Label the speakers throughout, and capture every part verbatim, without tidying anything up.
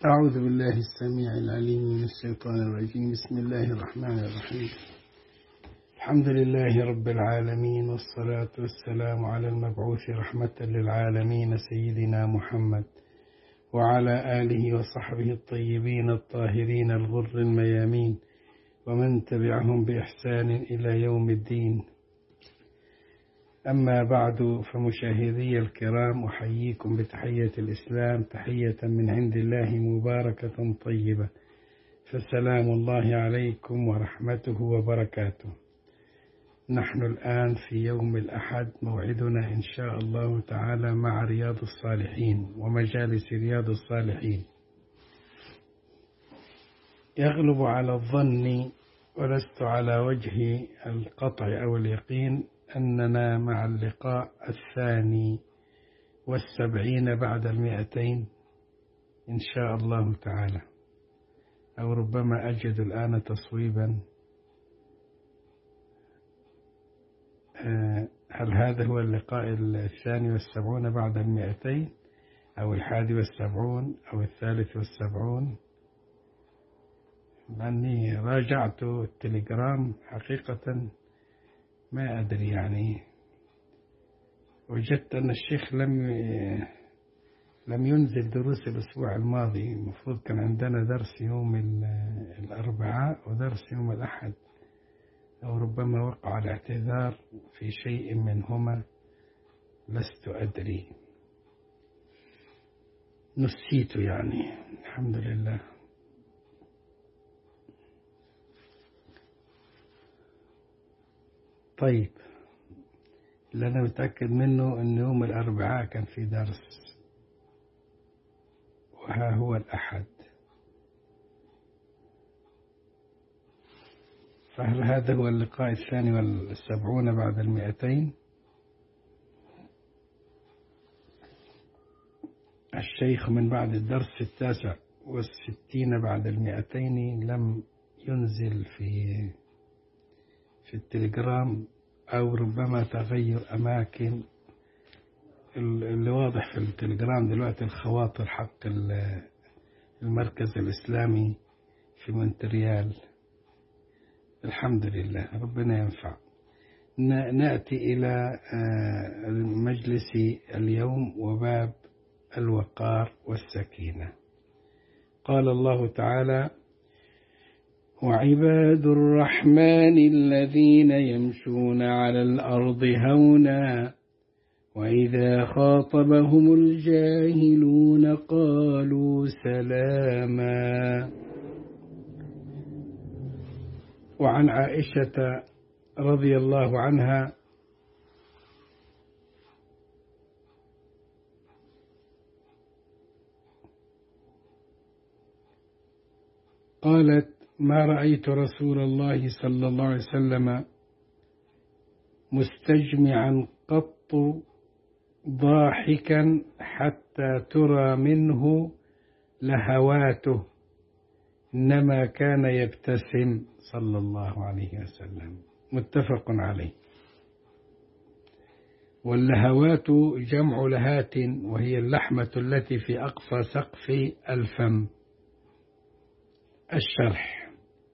Speaker 1: أعوذ بالله السميع العليم من الشيطان الرجيم. بسم الله الرحمن الرحيم. الحمد لله رب العالمين، والصلاة والسلام على المبعوث رحمة للعالمين سيدنا محمد وعلى آله وصحبه الطيبين الطاهرين الغر الميامين، ومن تبعهم بإحسان إلى يوم الدين. أما بعد، فمشاهدي الكرام، أحييكم بتحية الإسلام، تحية من عند الله مباركة طيبة، فسلام الله عليكم ورحمته وبركاته. نحن الآن في يوم الأحد، موعدنا إن شاء الله تعالى مع رياض الصالحين ومجالس رياض الصالحين. يغلب على الظن ولست على وجه القطع أو اليقين أننا مع اللقاء الثاني والسبعين بعد المئتين إن شاء الله تعالى، أو ربما أجد الآن تصويبا. هل هذا هو اللقاء الثاني والسبعون بعد المئتين، أو الحادي والسبعون، أو الثالث والسبعون؟ لأني راجعت التليجرام حقيقة ما أدري، يعني وجدت أن الشيخ لم لم ينزل دروس الأسبوع الماضي. المفروض كان عندنا درس يوم الأربعاء ودرس يوم الأحد، أو ربما وقع الاعتذار في شيء منهما، لست أدري، نسيت يعني. الحمد لله. طيب، اللي أنا متأكد منه أن يوم الأربعاء كان في درس، وها هو الأحد. فهل هذا هو اللقاء الثاني والسبعون بعد المئتين؟ الشيخ من بعد الدرس التاسع والستين بعد المئتين لم ينزل في في التليجرام، أو ربما تغير أماكن. اللي واضح في التليجرام دلوقتي الخواطر حق المركز الإسلامي في مونتريال. الحمد لله، ربنا ينفع. نأتي إلى مجلس اليوم وباب الوقار والسكينة. قال الله تعالى: وعباد الرحمن الذين يمشون على الأرض هونا وإذا خاطبهم الجاهلون قالوا سلاما. وعن عائشة رضي الله عنها قالت: ما رأيت رسول الله صلى الله عليه وسلم مستجمعا قط ضاحكا حتى ترى منه لهواته، إنما كان يبتسم صلى الله عليه وسلم. متفق عليه. واللهوات جمع لهات، وهي اللحمة التي في أقصى سقف الفم. الشرح: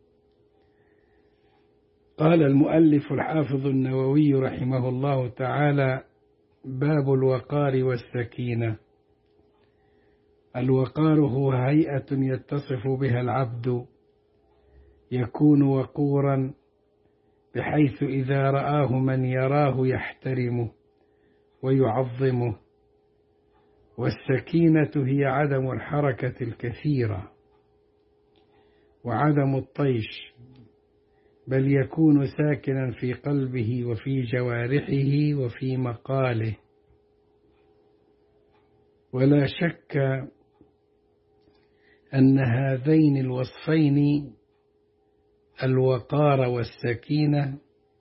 Speaker 1: قال المؤلف الحافظ النووي رحمه الله تعالى: باب الوقار والسكينة. الوقار هو هيئة يتصف بها العبد، يكون وقورا بحيث إذا رآه من يراه يحترمه ويعظمه. والسكينة هي عدم الحركة الكثيرة وعدم الطيش، بل يكون ساكنا في قلبه وفي جوارحه وفي مقاله. ولا شك أن هذين الوصفين، الوقار والسكينة،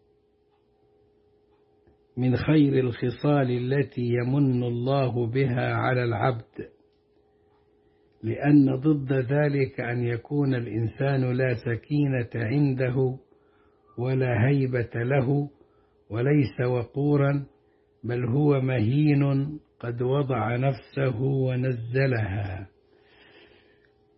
Speaker 1: من خير الخصال التي يمن الله بها على العبد، لأن ضد ذلك أن يكون الإنسان لا سكينة عنده ولا هيبة له وليس وقورا، بل هو مهين قد وضع نفسه ونزلها.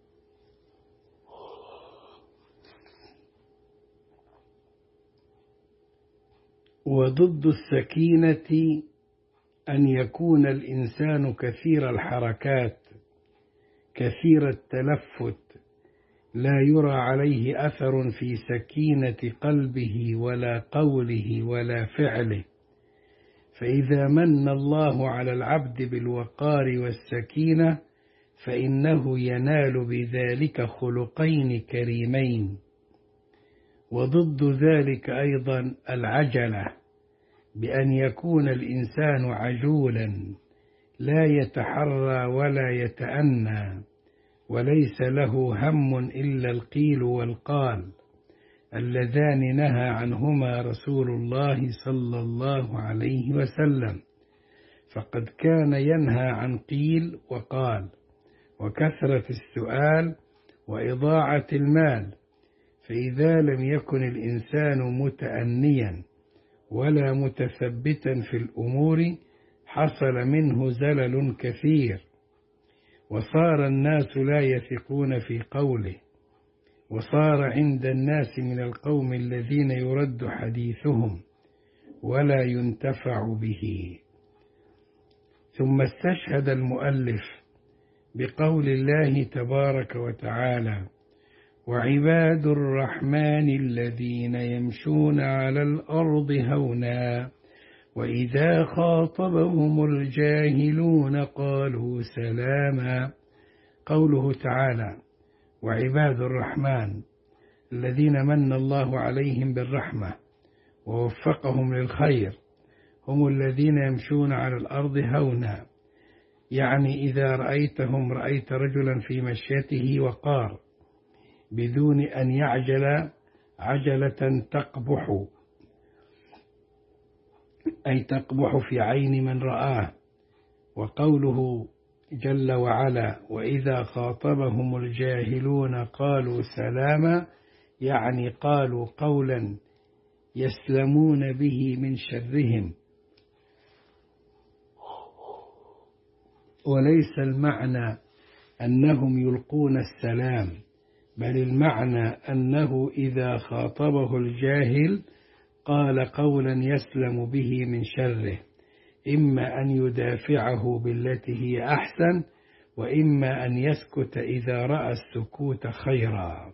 Speaker 1: وضد السكينة أن يكون الإنسان كثير الحركات كثير التلفت، لا يرى عليه أثر في سكينة قلبه ولا قوله ولا فعله. فإذا من الله على العبد بالوقار والسكينة فإنه ينال بذلك خلقين كريمين. وضد ذلك أيضا العجلة، بأن يكون الإنسان عجولا لا يتحرى ولا يتأنى، وليس له هم إلا القيل والقال اللذان نهى عنهما رسول الله صلى الله عليه وسلم. فقد كان ينهى عن قيل وقال وكثرة السؤال وإضاعة المال. فإذا لم يكن الإنسان متأنيا ولا متثبتا في الأمور حصل منه زلل كثير، وصار الناس لا يثقون في قوله، وصار عند الناس من القوم الذين يرد حديثهم ولا ينتفع به. ثم استشهد المؤلف بقول الله تبارك وتعالى: وعباد الرحمن الذين يمشون على الأرض هونا وإذا خاطبهم الجاهلون قالوا سلاما. قوله تعالى: وعباد الرحمن الذين من الله عليهم بالرحمة ووفقهم للخير هم الذين يمشون على الأرض هونا، يعني إذا رأيتهم رأيت رجلا في مشيته وقار بدون أن يعجل عجلة تقبح، أي تقبح في عين من رآه. وقوله جل وعلا: وإذا خاطبهم الجاهلون قالوا سلاما، يعني قالوا قولا يسلمون به من شرهم. وليس المعنى أنهم يلقون السلام، بل المعنى أنه إذا خاطبه الجاهل قال قولا يسلم به من شره، إما أن يدافعه بالتي هي أحسن، وإما أن يسكت إذا رأى السكوت خيرا.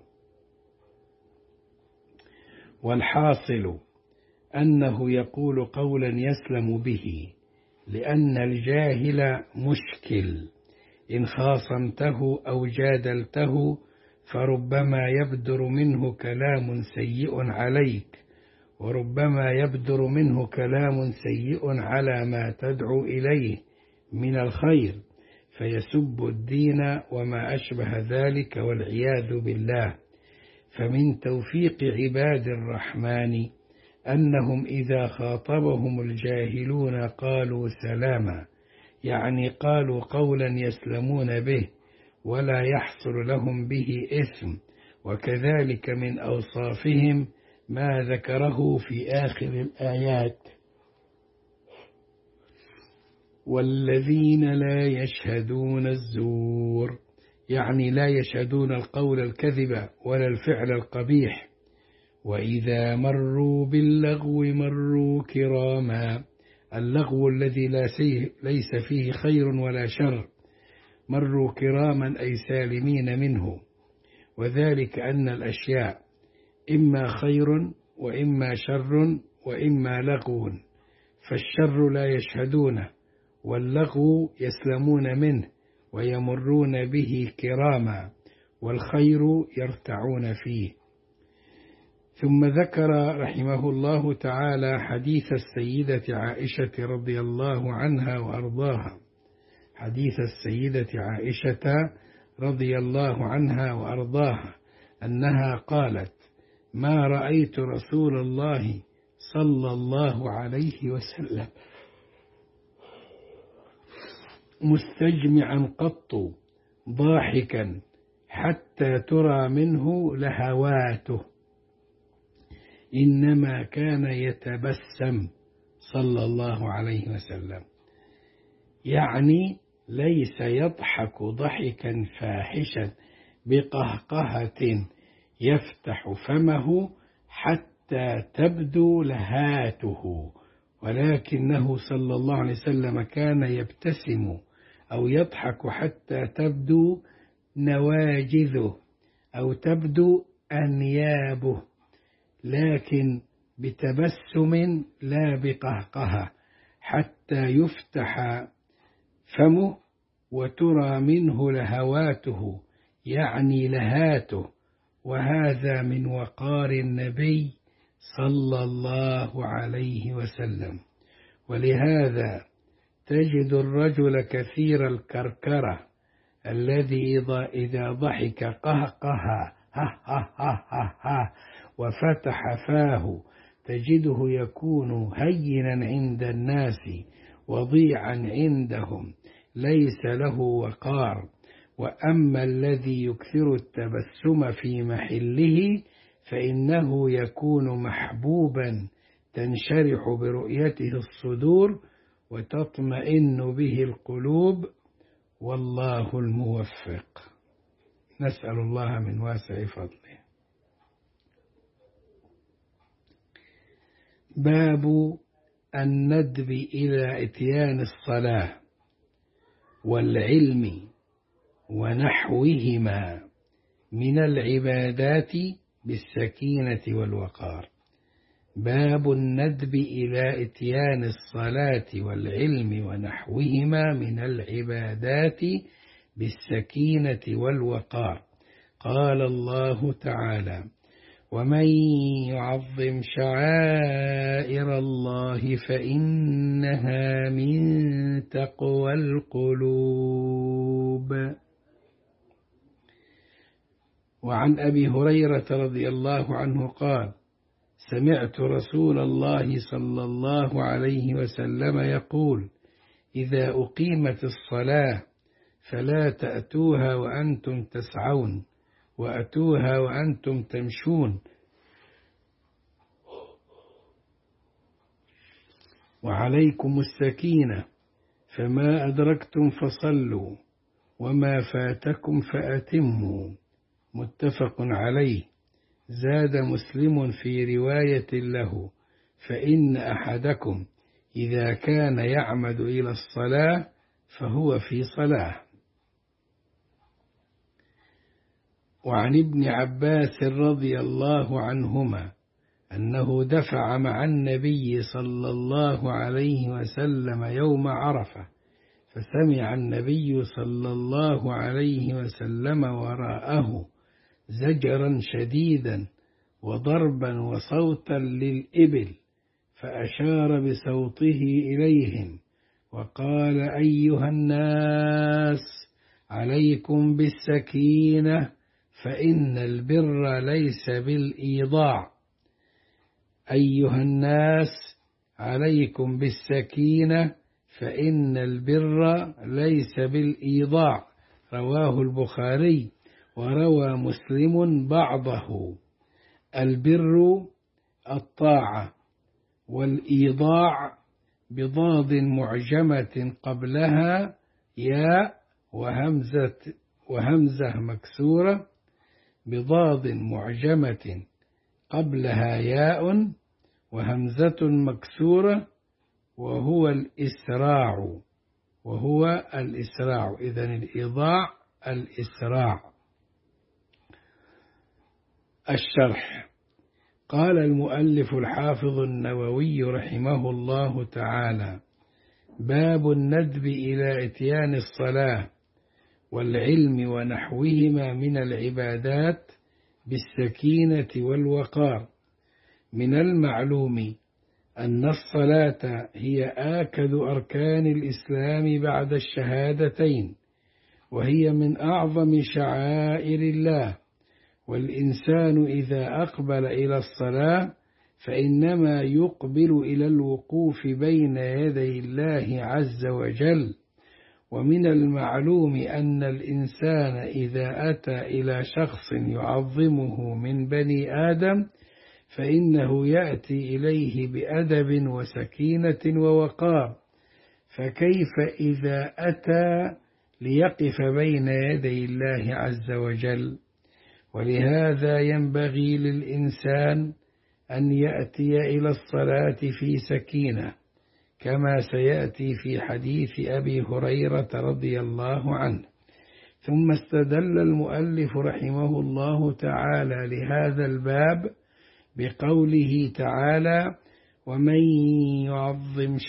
Speaker 1: والحاصل أنه يقول قولا يسلم به، لأن الجاهل مشكل، إن خاصمته أو جادلته فربما يبدر منه كلام سيء عليك، وربما يبدر منه كلام سيء على ما تدعو إليه من الخير، فيسب الدين وما أشبه ذلك والعياذ بالله. فمن توفيق عباد الرحمن أنهم إذا خاطبهم الجاهلون قالوا سلاما، يعني قالوا قولا يسلمون به ولا يحصل لهم به إثم. وكذلك من أوصافهم ما ذكره في آخر الآيات: والذين لا يشهدون الزور، يعني لا يشهدون القول الكذب ولا الفعل القبيح. وإذا مروا باللغو مروا كراما، اللغو الذي لا ليس فيه خير ولا شر، مروا كراما أي سالمين منه. وذلك أن الأشياء إما خير وإما شر وإما لغو، فالشر لا يشهدونه، واللغو يسلمون منه ويمرون به كراما، والخير يرتعون فيه. ثم ذكر رحمه الله تعالى حديث السيدة عائشة رضي الله عنها وأرضاها، حديث السيدة عائشة رضي الله عنها وأرضاها أنها قالت: ما رأيت رسول الله صلى الله عليه وسلم مستجمعا قط ضاحكا حتى ترى منه لهواته، إنما كان يتبسم صلى الله عليه وسلم، يعني ليس يضحك ضحكا فاحشا بقهقهة يفتح فمه حتى حتى تبدو لهاته، ولكنه صلى الله عليه وسلم كان يبتسم أو يضحك حتى تبدو نواجذه أو تبدو أنيابه، لكن بتبسم لا بقهقه، حتى يفتح فمه وترى منه لهواته، يعني لهاته. وهذا من وقار النبي صلى الله عليه وسلم. ولهذا تجد الرجل كثير الكركرة الذي إذا ضحك قهقه ها ها ها ها ها وفتح فاه تجده يكون هينا عند الناس وضيعا عندهم، ليس له وقار. وأما الذي يكثر التبسم في محله فإنه يكون محبوبا، تنشرح برؤيته الصدور وتطمئن به القلوب، والله الموفق. نسأل الله من واسع فضله. باب الندب إلى إتيان الصلاة والعلم ونحوهما من العبادات بالسكينة والوقار. باب الندب إلى إتيان الصلاة والعلم ونحوهما من العبادات بالسكينة والوقار. قال الله تعالى: ومن يعظم شعائر الله فإنها من تقوى القلوب. وعن أبي هريرة رضي الله عنه قال: سمعت رسول الله صلى الله عليه وسلم يقول: إذا أقيمت الصلاة فلا تأتوها وأنتم تسعون، وأتوها وأنتم تمشون، وعليكم السكينة، فما أدركتم فصلوا وما فاتكم فأتموا. متفق عليه. زاد مسلم في رواية له: فإن أحدكم إذا كان يعمد إلى الصلاة فهو في صلاة. وعن ابن عباس رضي الله عنهما أنه دفع مع النبي صلى الله عليه وسلم يوم عرفة، فسمع النبي صلى الله عليه وسلم وراءه زجرا شديدا وضربا وصوتا للإبل، فأشار بصوته إليهم وقال: أيها الناس عليكم بالسكينة، فإن البر ليس بالإيضاع. أيها الناس عليكم بالسكينة، فإن البر ليس بالإيضاع. رواه البخاري. وروى مسلم بعضه. البر الطاعة، والإيضاع بضاد معجمة قبلها ياء وهمزة, وهمزة مكسورة، بضاد معجمة قبلها ياء وهمزة مكسورة، وهو الإسراع وهو الإسراع إذن الإيضاع الإسراع. الشرح. قال المؤلف الحافظ النووي رحمه الله تعالى: باب الندب إلى إتيان الصلاة والعلم ونحوهما من العبادات بالسكينة والوقار. من المعلوم أن الصلاة هي آكد أركان الإسلام بعد الشهادتين، وهي من أعظم شعائر الله، والإنسان إذا أقبل إلى الصلاة فإنما يقبل إلى الوقوف بين يدي الله عز وجل. ومن المعلوم أن الإنسان إذا أتى إلى شخص يعظمه من بني آدم فإنه يأتي إليه بأدب وسكينة ووقار، فكيف إذا أتى ليقف بين يدي الله عز وجل؟ ولهذا ينبغي للإنسان أن يأتي إلى الصلاة في سكينة، كما سيأتي في حديث أبي هريرة رضي الله عنه. ثم استدل المؤلف رحمه الله تعالى لهذا الباب بقوله تعالى: ومن يعظم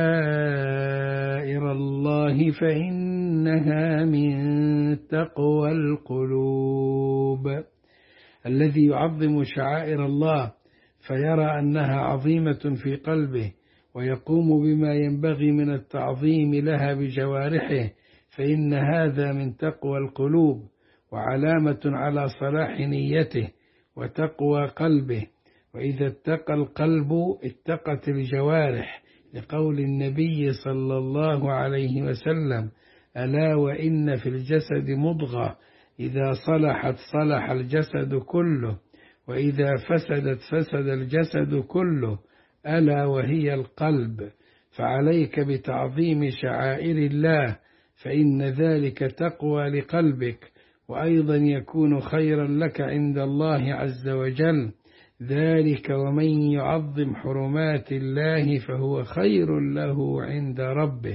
Speaker 1: شعائر الله فإنها من تقوى القلوب. الذي يعظم شعائر الله فيرى أنها عظيمة في قلبه ويقوم بما ينبغي من التعظيم لها بجوارحه، فإن هذا من تقوى القلوب وعلامة على صلاح نيته وتقوى قلبه. وإذا اتقى القلب اتقت الجوارح، لقول النبي صلى الله عليه وسلم: ألا وإن في الجسد مضغة إذا صلحت صلح الجسد كله، وإذا فسدت فسد الجسد كله، ألا وهي القلب. فعليك بتعظيم شعائر الله، فإن ذلك تقوى لقلبك، وأيضا يكون خيرا لك عند الله عز وجل. ذلك ومن يعظم حرمات الله فهو خير له عند ربه.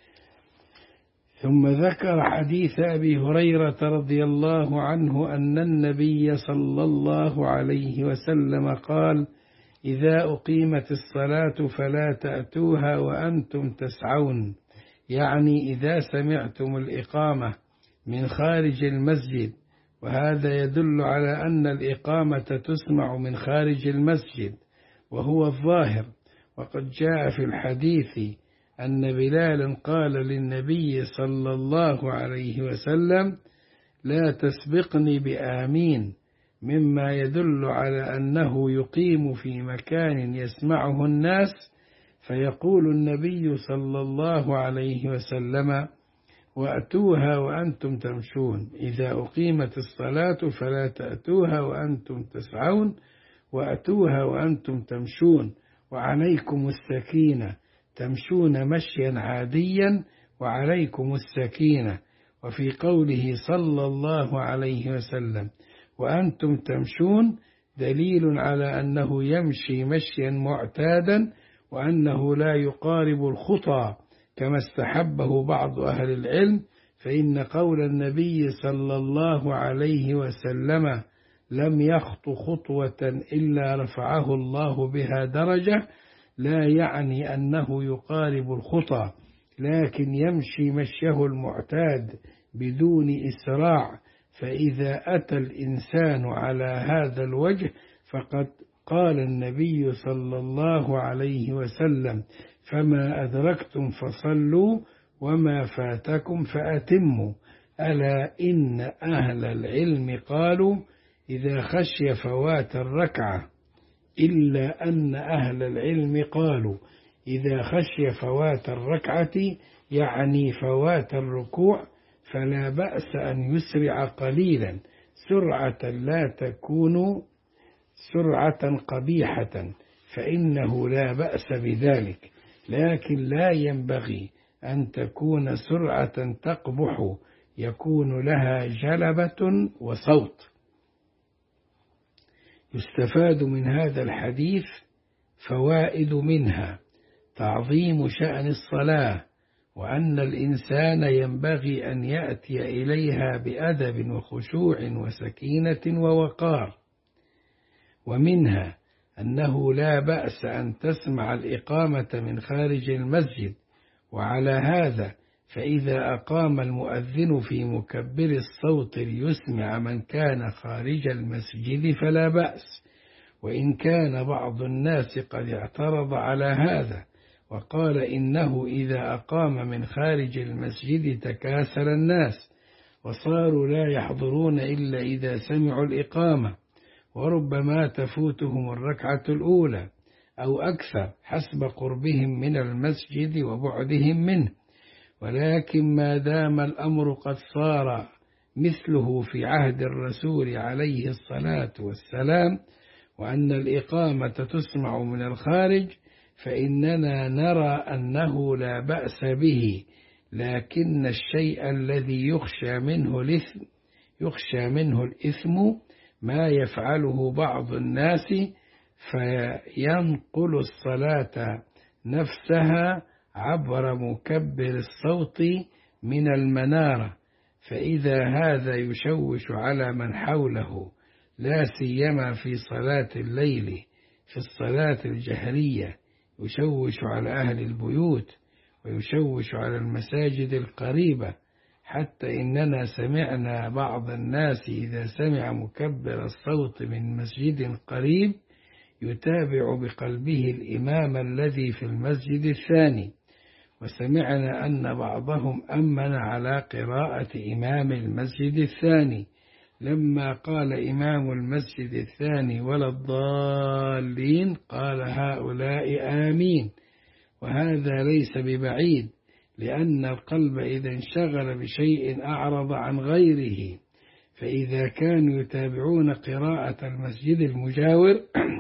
Speaker 1: ثم ذكر حديث أبي هريرة رضي الله عنه أن النبي صلى الله عليه وسلم قال: إذا أقيمت الصلاة فلا تأتوها وأنتم تسعون، يعني إذا سمعتم الإقامة من خارج المسجد. وهذا يدل على أن الإقامة تسمع من خارج المسجد، وهو الظاهر. وقد جاء في الحديث أن بلالا قال للنبي صلى الله عليه وسلم: لا تسبقني بآمين، مما يدل على أنه يقيم في مكان يسمعه الناس. فيقول النبي صلى الله عليه وسلم: وأتوها وأنتم تمشون. إذا أقيمت الصلاة فلا تأتوها وأنتم تسعون، وأتوها وأنتم تمشون، وعليكم السكينة، تمشون مشيا عاديا وعليكم السكينة. وفي قوله صلى الله عليه وسلم: وأنتم تمشون، دليل على أنه يمشي مشيا معتادا، وأنه لا يقارب الخطى كما استحبه بعض أهل العلم. فإن قول النبي صلى الله عليه وسلم: لم يخط خطوة إلا رفعه الله بها درجة، لا يعني أنه يقارب الخطى، لكن يمشي مشيه المعتاد بدون إسراع. فإذا أتى الإنسان على هذا الوجه فقد قال النبي صلى الله عليه وسلم: فما أدركتم فصلوا وما فاتكم فأتموا. ألا إن أهل العلم قالوا: إذا خشي فوات الركعة، إلا أن أهل العلم قالوا: إذا خشي فوات الركعة، يعني فوات الركوع، فلا بأس أن يسرع قليلا، سرعة لا تكون سرعة قبيحة، فإنه لا بأس بذلك، لكن لا ينبغي أن تكون سرعة تقبح، يكون لها جلبة وصوت. يستفاد من هذا الحديث فوائد، منها تعظيم شأن الصلاة، وأن الإنسان ينبغي أن يأتي إليها بأدب وخشوع وسكينة ووقار. ومنها أنه لا بأس أن تسمع الإقامة من خارج المسجد، وعلى هذا فإذا أقام المؤذن في مكبر الصوت ليسمع من كان خارج المسجد فلا بأس، وإن كان بعض الناس قد اعترض على هذا وقال إنه إذا أقام من خارج المسجد تكاسل الناس وصاروا لا يحضرون إلا إذا سمعوا الإقامة، وربما تفوتهم الركعة الأولى أو أكثر حسب قربهم من المسجد وبعدهم منه. ولكن ما دام الأمر قد صار مثله في عهد الرسول عليه الصلاة والسلام، وأن الإقامة تسمع من الخارج، فإننا نرى أنه لا بأس به، لكن الشيء الذي يخشى منه الإثم يخشى منه الإثم ما يفعله بعض الناس، فينقل الصلاة نفسها عبر مكبر الصوت من المنارة، فإذا هذا يشوش على من حوله، لا سيما في صلاة الليل. في الصلاة الجهرية يشوش على أهل البيوت ويشوش على المساجد القريبة، حتى إننا سمعنا بعض الناس إذا سمع مكبر الصوت من مسجد قريب يتابع بقلبه الإمام الذي في المسجد الثاني. وسمعنا أن بعضهم أمن على قراءة إمام المسجد الثاني لما قال إمام المسجد الثاني ولا الضالين قال هؤلاء آمين. وهذا ليس ببعيد، لأن القلب إذا انشغل بشيء أعرض عن غيره. فإذا كانوا يتابعون قراءة المسجد المجاور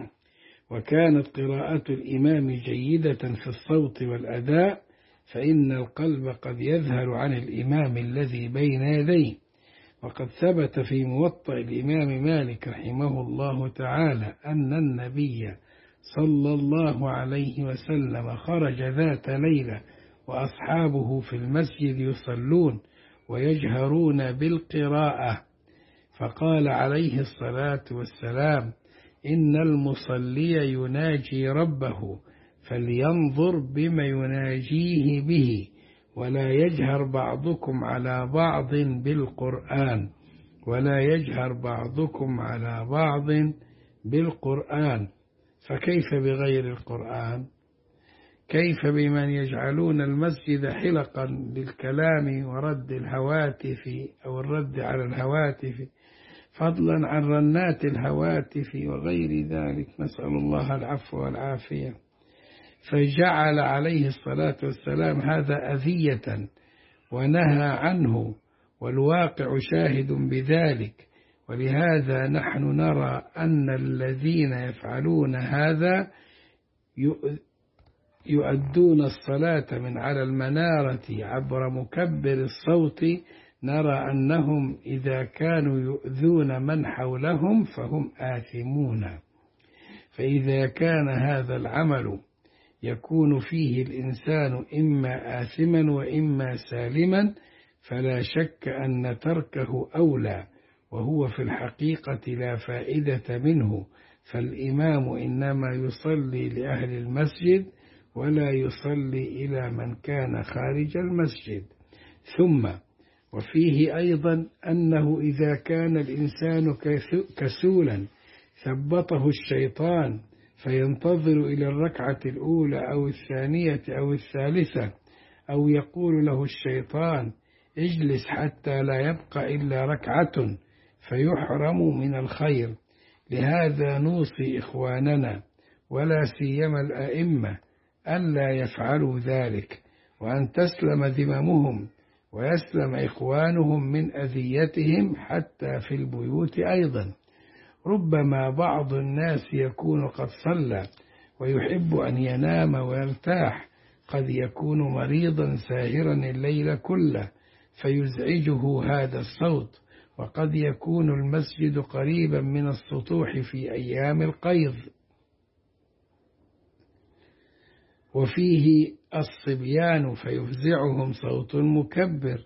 Speaker 1: وكانت قراءة الإمام جيدة في الصوت والأداء، فإن القلب قد يذهل عن الإمام الذي بين يديه. وقد ثبت في موطأ الإمام مالك رحمه الله تعالى أن النبي صلى الله عليه وسلم خرج ذات ليلة وأصحابه في المسجد يصلون ويجهرون بالقراءة، فقال عليه الصلاة والسلام: إن المصلي يناجي ربه فلينظر بما يناجيه به، ولا يجهر بعضكم على بعض بالقرآن ولا يجهر بعضكم على بعض بالقرآن. فكيف بغير القرآن؟ كيف بمن يجعلون المسجد حلقا للكلام ورد الهواتف أو الرد على الهواتف، فضلا عن رنات الهواتف وغير ذلك، نسأل الله العفو والعافية. فجعل عليه الصلاة والسلام هذا أذية ونهى عنه، والواقع شاهد بذلك. ولهذا نحن نرى أن الذين يفعلون هذا يؤدون الصلاة من على المنارة عبر مكبر الصوت، نرى أنهم إذا كانوا يؤذون من حولهم فهم آثمون. فإذا كان هذا العمل يكون فيه الإنسان إما آثما وإما سالما، فلا شك أن تركه أولى، وهو في الحقيقة لا فائدة منه. فالإمام إنما يصلي لأهل المسجد ولا يصلي إلى من كان خارج المسجد. ثم وفيه أيضا أنه إذا كان الإنسان كسولا ثبطه الشيطان فينتظر إلى الركعة الأولى أو الثانية أو الثالثة، أو يقول له الشيطان اجلس حتى لا يبقى إلا ركعة، فيحرم من الخير. لهذا نوصي إخواننا ولا سيما الأئمة ألا يفعلوا ذلك، وأن تسلم ذممهم ويسلم إخوانهم من أذيتهم حتى في البيوت أيضا. ربما بعض الناس يكون قد صلى ويحب أن ينام ويرتاح، قد يكون مريضا ساهرا الليل كله فيزعجه هذا الصوت، وقد يكون المسجد قريبا من السطوح في أيام القيظ. وفيه الصبيان فيفزعهم صوت مكبر.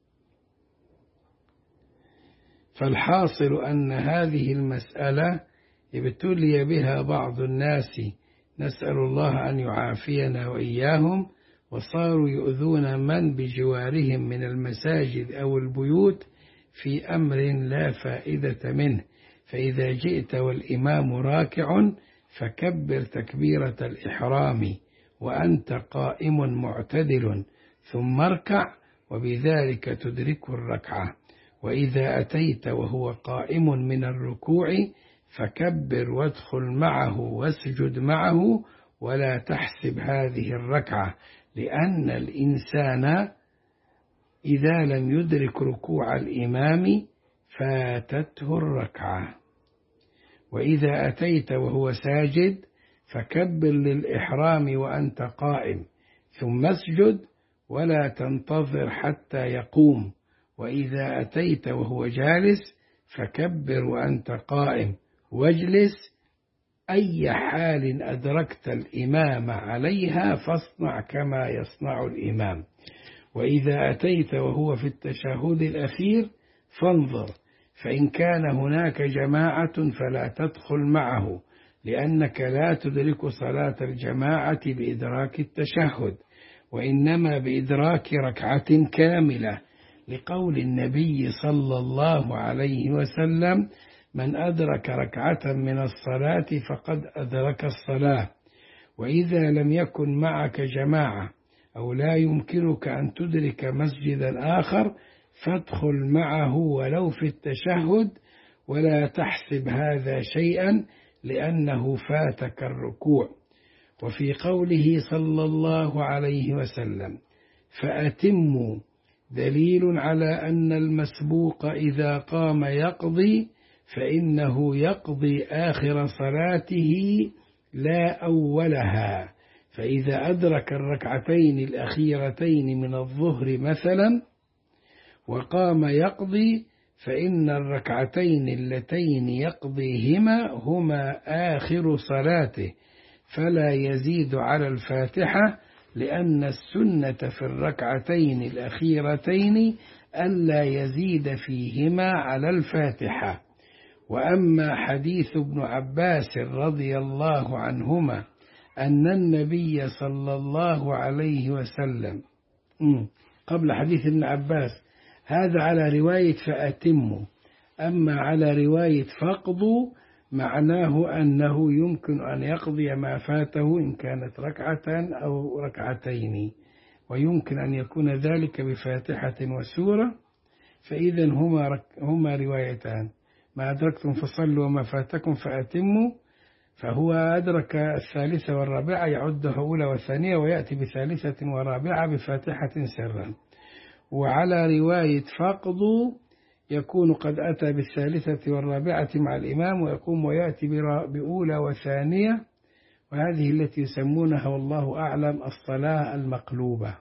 Speaker 1: فالحاصل أن هذه المسألة ابتلي بها بعض الناس، نسأل الله أن يعافينا وإياهم، وصاروا يؤذون من بجوارهم من المساجد أو البيوت في أمر لا فائدة منه. فإذا جئت والإمام راكع فكبر تكبيرة الإحرام وأنت قائم معتدل، ثم اركع وبذلك تدرك الركعة. وإذا أتيت وهو قائم من الركوع فكبر وادخل معه واسجد معه، ولا تحسب هذه الركعة، لأن الإنسان إذا لم يدرك ركوع الإمام فاتته الركعة. وإذا أتيت وهو ساجد فكبر للإحرام وأنت قائم، ثم اسجد ولا تنتظر حتى يقوم. وإذا أتيت وهو جالس فكبر وأنت قائم واجلس أي حال أدركت الإمام عليها فاصنع كما يصنع الإمام. وإذا أتيت وهو في التشهد الأخير فانظر، فإن كان هناك جماعة فلا تدخل معه، لأنك لا تدرك صلاة الجماعة بإدراك التشهد، وإنما بإدراك ركعة كاملة، لقول النبي صلى الله عليه وسلم: من أدرك ركعة من الصلاة فقد أدرك الصلاة. وإذا لم يكن معك جماعة أو لا يمكنك أن تدرك مسجدا آخر فادخل معه ولو في التشهد، ولا تحسب هذا شيئا لأنه فاتك الركوع. وفي قوله صلى الله عليه وسلم: فأتموا، دليل على أن المسبوق إذا قام يقضي فإنه يقضي آخر صلاته لا أولها. فإذا أدرك الركعتين الأخيرتين من الظهر مثلا وقام يقضي فإن الركعتين اللتين يقضيهما هما آخر صلاته، فلا يزيد على الفاتحة، لأن السنة في الركعتين الأخيرتين ألا يزيد فيهما على الفاتحة. وأما حديث ابن عباس رضي الله عنهما أن النبي صلى الله عليه وسلم قبل حديث ابن عباس هذا على رواية فأتموا، أما على رواية فاقضوا معناه أنه يمكن أن يقضي ما فاته إن كانت ركعة أو ركعتين، ويمكن أن يكون ذلك بفاتحة وسورة. فإذا هما, هما روايتان: ما أدركتم فصلوا وما فاتكم فأتموا. فهو أدرك الثالثة والرابعة يعدها أولى وثانية، ويأتي بثالثة ورابعة بفاتحة سرا. وعلى رواية فاقضوا يكون قد أتى بالثالثة والرابعة مع الإمام ويقوم ويأتي بأولى وثانية، وهذه التي يسمونها والله أعلم الصلاة المقلوبة.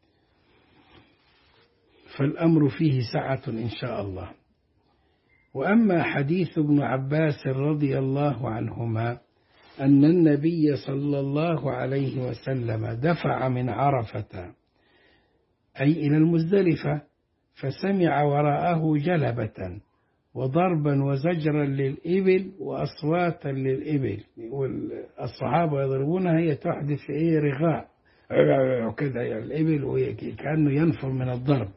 Speaker 1: فالأمر فيه سعة إن شاء الله. وأما حديث ابن عباس رضي الله عنهما أن النبي صلى الله عليه وسلم دفع من عرفة أي إلى المزدلفة، فسمع وراءه جلبة وضربا وزجرا للإبل وأصواتا للإبل، والصحابة يضربونها هي تحدث إيه رغاء كذا يعني الإبل، وكأنه ينفر من الضرب.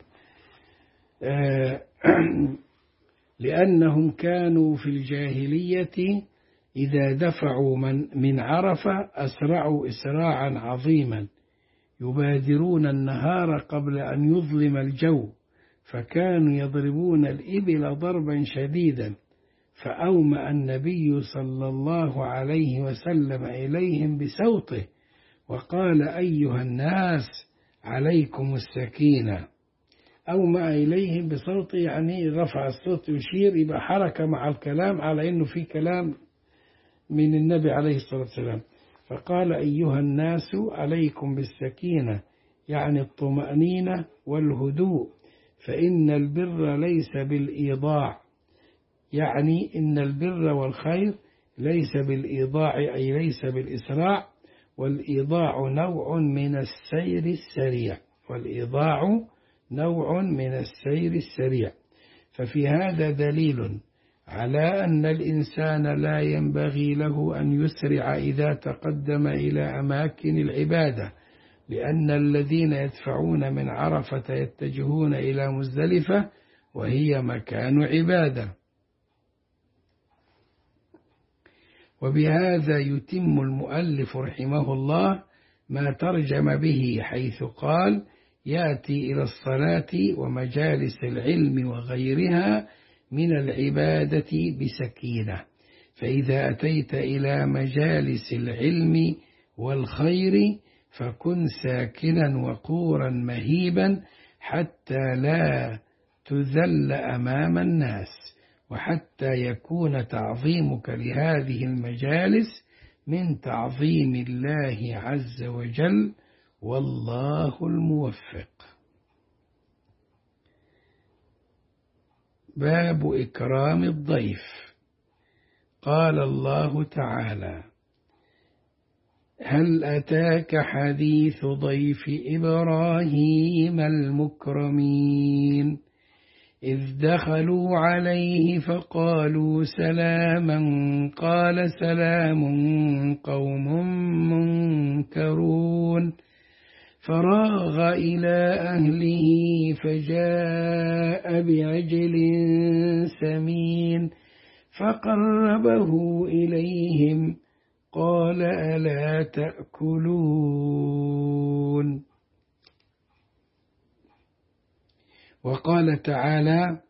Speaker 1: لأنهم كانوا في الجاهلية إذا دفعوا من, من عرفة أسرعوا إسراعا عظيما، يبادرون النهار قبل أن يظلم الجو، فكانوا يضربون الإبل ضربا شديدا. فأومأ النبي صلى الله عليه وسلم إليهم بصوته وقال: أيها الناس عليكم السكينة. أومأ إليهم بصوته يعني رفع الصوت يشير، يبقى حركة مع الكلام على أنه في كلام من النبي عليه الصلاة والسلام. فقال: أيها الناس عليكم بالسكينة، يعني الطمأنينة والهدوء، فإن البر ليس بالإيضاع، يعني إن البر والخير ليس بالإيضاع أي ليس بالإسراع، والإيضاع نوع من السير السريع، والإيضاع نوع من السير السريع. ففي هذا دليل على أن الإنسان لا ينبغي له أن يسرع إذا تقدم إلى أماكن العبادة، لأن الذين يدفعون من عرفة يتجهون إلى مزدلفة وهي مكان عبادة. وبهذا يتم المؤلف رحمه الله ما ترجم به، حيث قال: يأتي إلى الصلاة ومجالس العلم وغيرها من العبادة بسكينة. فإذا أتيت إلى مجالس العلم والخير فكن ساكنا وقورا مهيبا حتى لا تذل أمام الناس، وحتى يكون تعظيمك لهذه المجالس من تعظيم الله عز وجل، والله الموفق. باب إكرام الضيف. قال الله تعالى: هل أتاك حديث ضيف إبراهيم المكرمين إذ دخلوا عليه فقالوا سلاما قال سلام قوم منكرون فراغ إلى أهله فجاء بعجل سمين فقربه إليهم قال ألا تأكلون. وقال تعالى: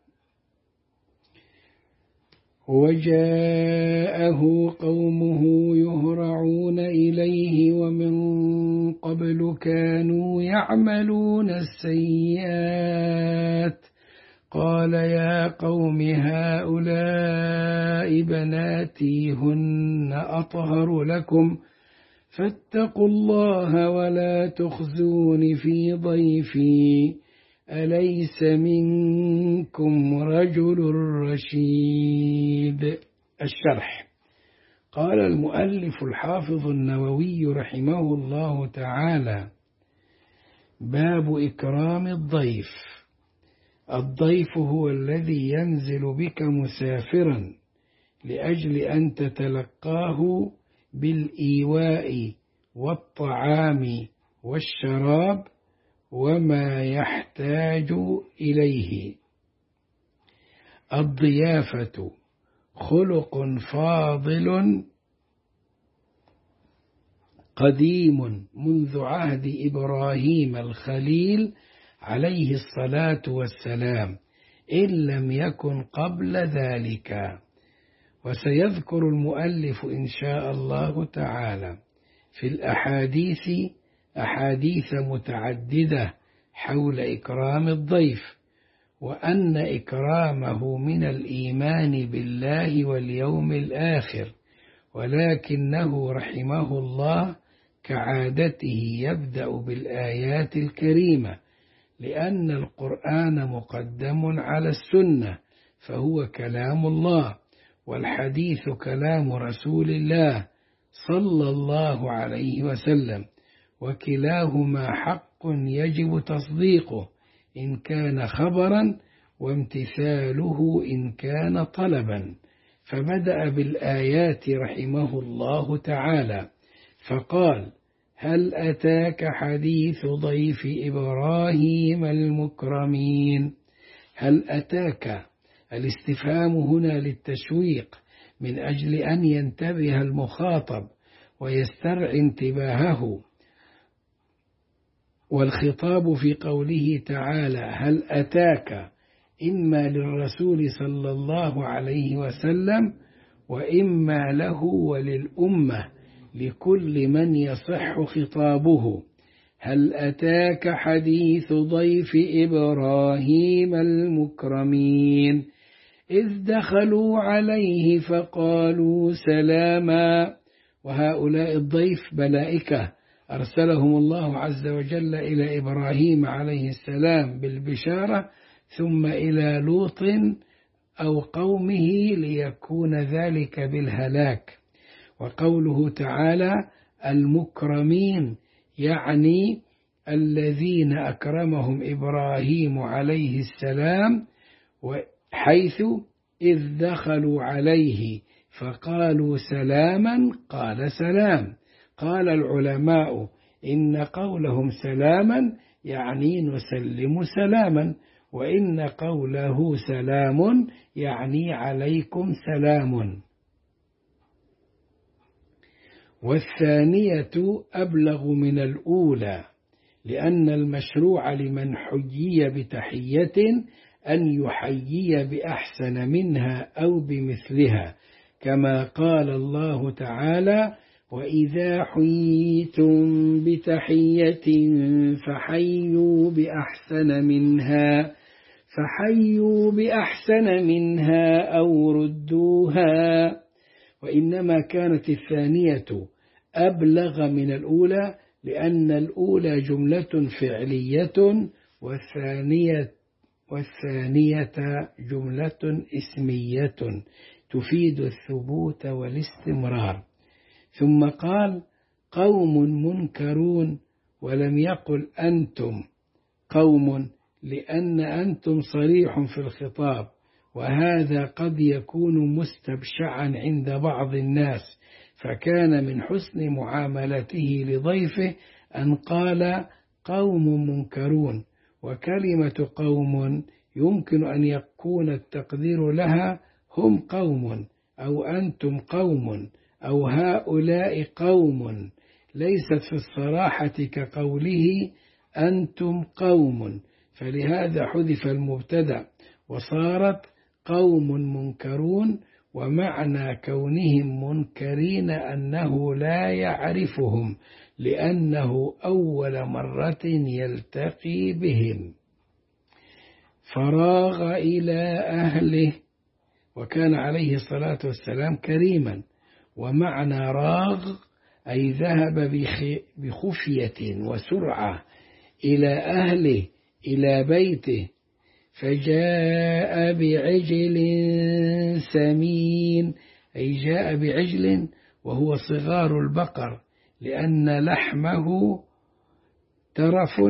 Speaker 1: وجاءه قومه يهرعون إليه ومن قبل كانوا يعملون السيئات قال يا قوم هؤلاء بناتي هن أطهر لكم فاتقوا الله ولا تخزون في ضيفي أليس منكم رجل رشيد. الشرح: قال المؤلف الحافظ النووي رحمه الله تعالى: باب إكرام الضيف. الضيف هو الذي ينزل بك مسافرا لأجل أن تتلقاه بالإيواء والطعام والشراب وما يحتاج إليه. الضيافة خلق فاضل قديم منذ عهد إبراهيم الخليل عليه الصلاة والسلام إن لم يكن قبل ذلك. وسيذكر المؤلف إن شاء الله تعالى في الأحاديث أحاديث متعددة حول إكرام الضيف، وأن إكرامه من الإيمان بالله واليوم الآخر، ولكنه رحمه الله كعادته يبدأ بالآيات الكريمة لأن القرآن مقدم على السنة فهو كلام الله، والحديث كلام رسول الله صلى الله عليه وسلم، وكلاهما حق يجب تصديقه إن كان خبرا وامتثاله إن كان طلبا. فبدأ بالآيات رحمه الله تعالى فقال: هل أتاك حديث ضيف إبراهيم المكرمين. هل أتاك الاستفهام هنا للتشويق من أجل أن ينتبه المخاطب ويسترعي انتباهه، والخطاب في قوله تعالى هل أتاك إما للرسول صلى الله عليه وسلم وإما له وللأمة لكل من يصح خطابه. هل أتاك حديث ضيف إبراهيم المكرمين إذ دخلوا عليه فقالوا سلاما. وهؤلاء الضيف ملائكة أرسلهم الله عز وجل إلى إبراهيم عليه السلام بالبشارة، ثم إلى لوط أو قومه ليكون ذلك بالهلاك. وقوله تعالى المكرمين يعني الذين أكرمهم إبراهيم عليه السلام، حيث إذ دخلوا عليه فقالوا سلاما قال سلام. قال العلماء إن قولهم سلاما يعني نسلم سلاما، وإن قوله سلام يعني عليكم سلام. والثانية أبلغ من الأولى لأن المشروع لمن حيي بتحية أن يحيي بأحسن منها أو بمثلها، كما قال الله تعالى وإذا حييتم بتحية فحيوا بأحسن منها فحيوا بأحسن منها أو ردوها. وإنما كانت الثانية أبلغ من الأولى لأن الأولى جملة فعلية والثانية والثانية جملة اسمية، تفيد الثبوت والاستمرار. ثم قال قوم منكرون، ولم يقل أنتم قوم، لأن أنتم صريح في الخطاب، وهذا قد يكون مستبشعا عند بعض الناس، فكان من حسن معاملته لضيفه أن قال قوم منكرون. وكلمة قوم يمكن أن يكون التقدير لها هم قوم، أو أنتم قوم، أو هؤلاء قوم، ليست في الصراحة كقوله أنتم قوم، فلهذا حذف المبتدأ وصارت قوم منكرون. ومعنى كونهم منكرين أنه لا يعرفهم، لأنه أول مرة يلتقي بهم. فراغ إلى أهله، وكان عليه الصلاة والسلام كريما. ومعنى راغ أي ذهب بخفية وسرعة إلى أهله، إلى بيته، فجاء بعجل سمين، أي جاء بعجل وهو صغار البقر، لأن لحمه ترف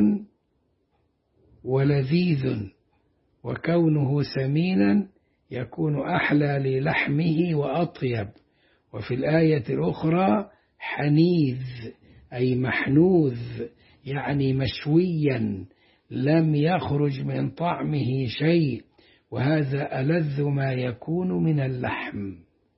Speaker 1: ولذيذ، وكونه سمينا يكون أحلى للحمه وأطيب. وفي الآية الأخرى حنيذ أي محنوذ، يعني مشويا لم يخرج من طعمه شيء، وهذا ألذ ما يكون من اللحم.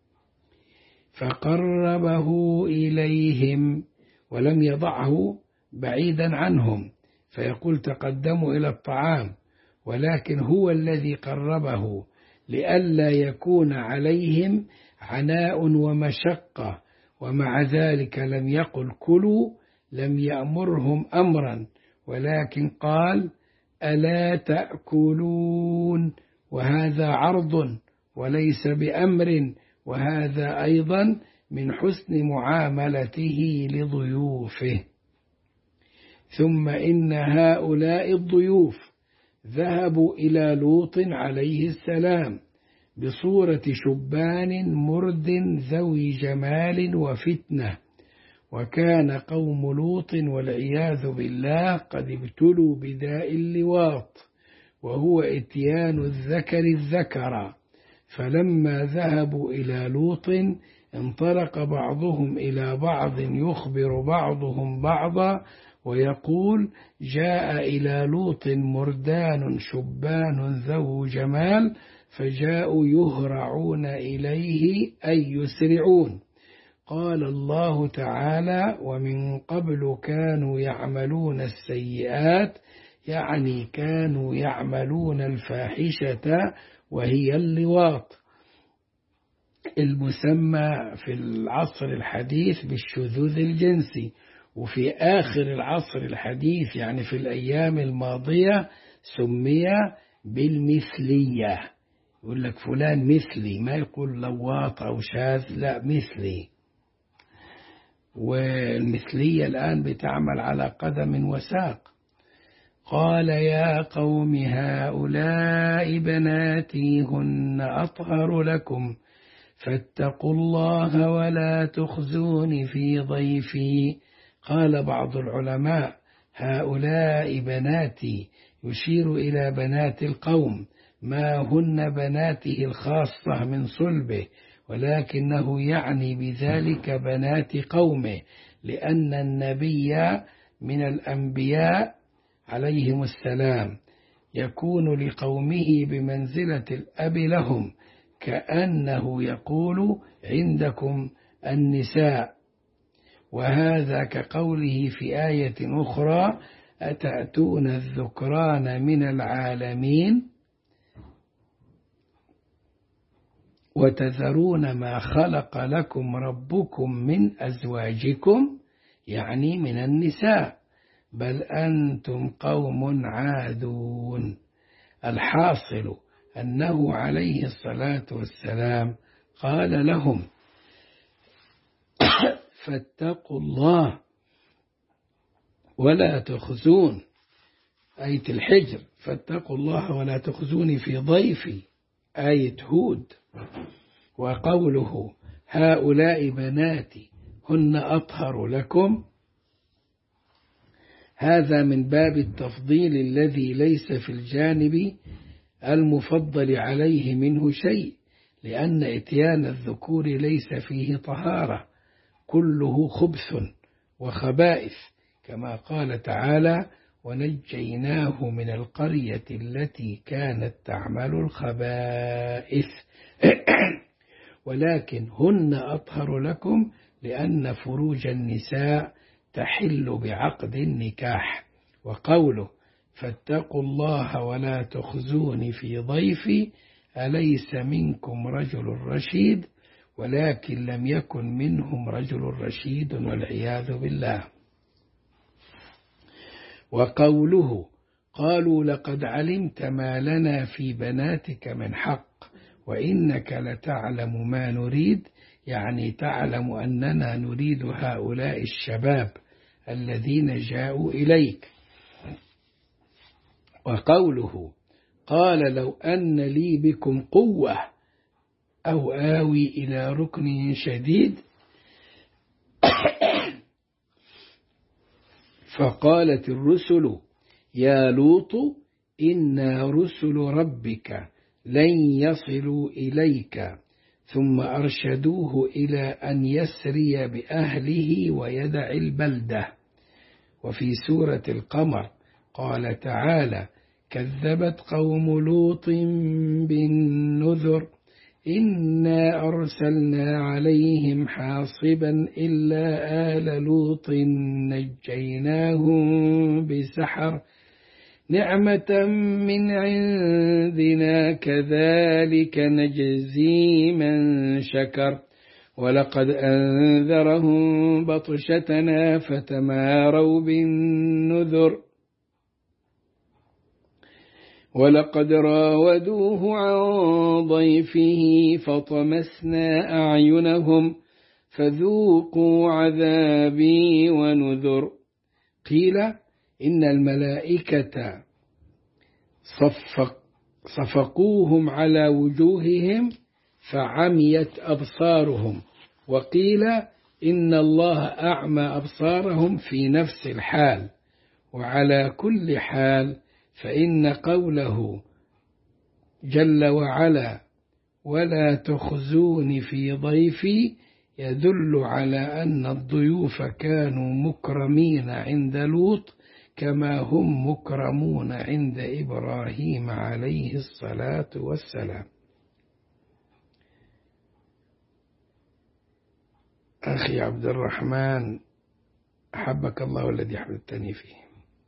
Speaker 1: فقربه إليهم، ولم يضعه بعيدا عنهم فيقول تقدموا إلى الطعام، ولكن هو الذي قربه لئلا يكون عليهم عناء ومشقة. ومع ذلك لم يقل كلوا، لم يأمرهم أمرا، ولكن قال ألا تأكلون، وهذا عرض وليس بأمر، وهذا أيضا من حسن معاملته لضيوفه. ثم إن هؤلاء الضيوف ذهبوا إلى لوط عليه السلام بصورة شبان مرد ذوي جمال وفتنة، وكان قوم لوط والعياذ بالله قد ابتلوا بداء اللواط، وهو إتيان الذكر الذكر. فلما ذهبوا إلى لوط انطلق بعضهم إلى بعض يخبر بعضهم بعضا ويقول جاء إلى لوط مردان شبان ذو جمال، فجاءوا يهرعون إليه أي يسرعون. قال الله تعالى ومن قبل كانوا يعملون السيئات، يعني كانوا يعملون الفاحشة وهي اللواط، المسمى في العصر الحديث بالشذوذ الجنسي، وفي آخر العصر الحديث يعني في الأيام الماضية سمي بالمثلية. يقول لك فلان مثلي، ما يقول لواط أو شاذ، لا مثلي. والمثلية الآن بتعمل على قدم وساق. قال يا قوم هؤلاء بناتي هن أطهر لكم فاتقوا الله ولا تخزون في ضيفي. قال بعض العلماء هؤلاء بناتي يشير إلى بنات القوم، ما هن بناته الخاصة من صلبه، ولكنه يعني بذلك بنات قومه، لأن النبي من الأنبياء عليهم السلام يكون لقومه بمنزلة الأب لهم، كأنه يقول عندكم النساء. وهذا كقوله في آية أخرى أتأتون الذكران من العالمين وتذرون ما خلق لكم ربكم من أزواجكم، يعني من النساء، بل أنتم قوم عادون. الحاصل أنه عليه الصلاة والسلام قال لهم فاتقوا الله ولا تخزون، آية الحجر، فاتقوا الله ولا تخزوني في ضيفي، آية هود. وقوله هؤلاء بناتي هن أطهر لكم، هذا من باب التفضيل الذي ليس في الجانب المفضل عليه منه شيء، لأن إتيان الذكور ليس فيه طهارة، كله خبث وخبائث، كما قال تعالى ونجيناه من القرية التي كانت تعمل الخبائث. ولكن هن أطهر لكم لأن فروج النساء تحل بعقد النكاح. وقوله فاتقوا الله ولا تخزوني في ضيفي أليس منكم رجل رشيد، ولكن لم يكن منهم رجل رشيد والعياذ بالله. وقوله قالوا لقد علمت ما لنا في بناتك من حق وإنك لتعلم ما نريد، يعني تعلم أننا نريد هؤلاء الشباب الذين جاءوا إليك. وقوله قال لو أن لي بكم قوة أو آوي إلى ركن شديد، فقالت الرسل يا لوط إنا رسل ربك لن يصلوا إليك، ثم أرشدوه إلى أن يسري بأهله ويدع البلدة. وفي سورة القمر قال تعالى كذبت قوم لوط بالنذر إنا أرسلنا عليهم حاصبا إلا آل لوط نجيناهم بسحر نعمة من عندنا كذلك نجزي من شكر ولقد أنذرهم بطشتنا فتماروا بالنذر ولقد راودوه عن ضيفه فطمسنا أعينهم فذوقوا عذابي ونذر. قيل إن الملائكة صفق صفقوهم على وجوههم فعميت أبصارهم، وقيل إن الله أعمى أبصارهم في نفس الحال. وعلى كل حال فإن قوله جل وعلا ولا تخزون في ضيفي يدل على أن الضيوف كانوا مكرمين عند لوط كما هم مكرمون عند إبراهيم عليه الصلاة والسلام. أخي عبد الرحمن أحبك الله والذي حببتني فيه.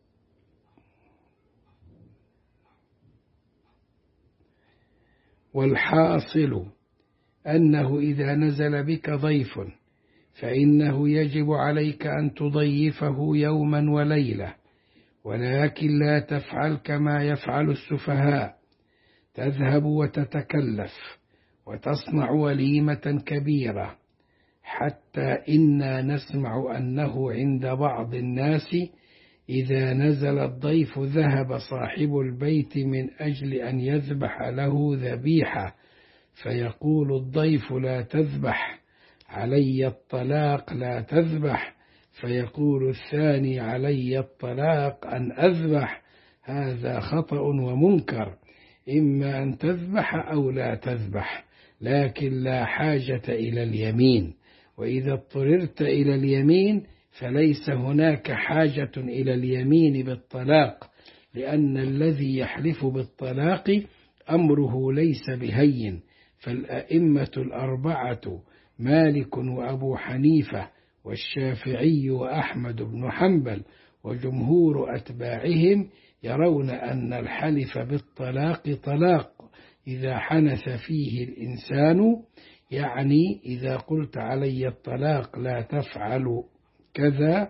Speaker 1: والحاصل أنه إذا نزل بك ضيف فإنه يجب عليك أن تضيفه يوما وليلة، ولكن لا تفعل كما يفعل السفهاء، تذهب وتتكلف وتصنع وليمة كبيرة، حتى إنا نسمع أنه عند بعض الناس إذا نزل الضيف ذهب صاحب البيت من أجل أن يذبح له ذبيحة، فيقول الضيف لا تذبح، علي الطلاق لا تذبح، فيقول الثاني علي الطلاق أن أذبح. هذا خطأ ومنكر، إما أن تذبح أو لا تذبح، لكن لا حاجة إلى اليمين. وإذا اضطررت إلى اليمين فليس هناك حاجة إلى اليمين بالطلاق، لأن الذي يحلف بالطلاق أمره ليس بهين. فالأئمة الأربعة مالك وأبو حنيفة والشافعي وأحمد بن حنبل وجمهور أتباعهم يرون أن الحلف بالطلاق طلاق إذا حنث فيه الإنسان، يعني إذا قلت علي الطلاق لا تفعل كذا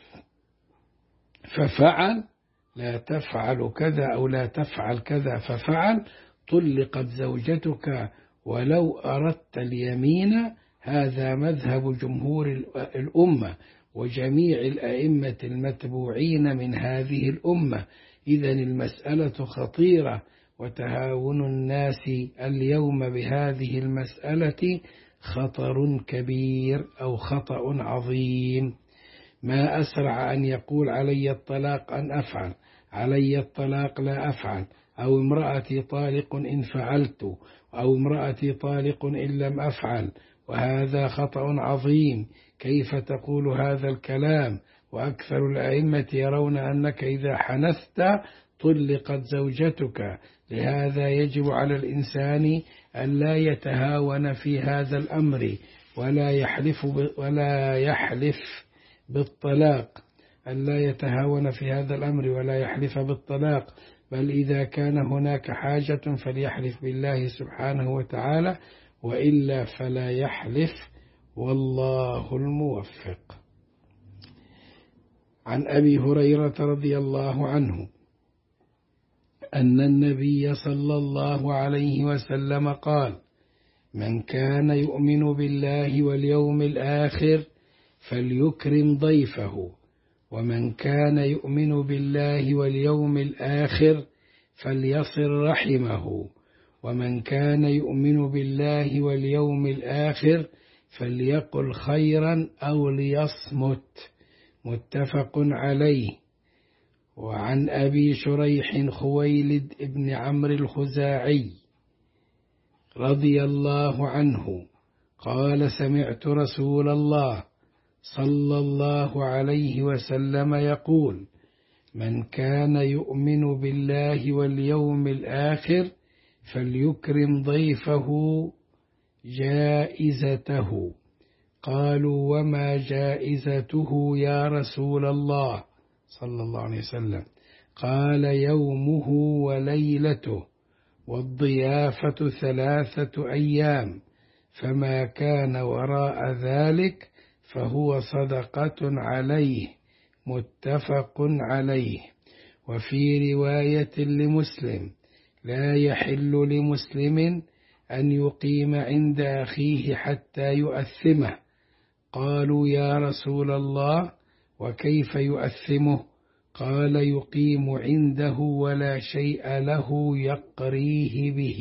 Speaker 1: ففعل، لا تفعل كذا أو لا تفعل كذا ففعل، طلقت زوجتك ولو أردت اليمين. هذا مذهب جمهور الأمة وجميع الأئمة المتبوعين من هذه الأمة. إذن المسألة خطيرة وتهاون الناس اليوم بهذه المسألة خطر كبير أو خطأ عظيم. ما أسرع أن يقول علي الطلاق أن أفعل، علي الطلاق لا أفعل، أو امرأتي طالق إن فعلت، أو امرأتي طالق إن لم أفعل، وهذا خطأ عظيم. كيف تقول هذا الكلام؟ وأكثر الأئمة يرون أنك إذا حنثت طلقت زوجتك. لهذا يجب على الإنسان أن لا يتهاون في هذا الأمر ولا يحلف ولا يحلف بالطلاق، أن لا يتهاون في هذا الأمر ولا يحلف بالطلاق، بل إذا كان هناك حاجة فليحلف بالله سبحانه وتعالى، وإلا فلا يحلف، والله الموفق. عن أبي هريرة رضي الله عنه أن النبي صلى الله عليه وسلم قال: من كان يؤمن بالله واليوم الآخر فليكرم ضيفه، ومن كان يؤمن بالله واليوم الآخر فليصل رحمه، ومن كان يؤمن بالله واليوم الآخر فليقل خيرا أو ليصمت. متفق عليه. وعن أبي شريح خويلد بن عمرو الخزاعي رضي الله عنه قال: سمعت رسول الله صلى الله عليه وسلم يقول: من كان يؤمن بالله واليوم الآخر فليكرم ضيفه جائزته. قالوا: وما جائزته يا رسول الله صلى الله عليه وسلم؟ قال: يومه وليلته، والضيافة ثلاثة أيام، فما كان وراء ذلك فهو صدقة عليه. متفق عليه. وفي رواية لمسلم: لا يحل لمسلم أن يقيم عند أخيه حتى يؤثمه. قالوا: يا رسول الله وكيف يؤثمه؟ قال: يقيم عنده ولا شيء له يقريه به.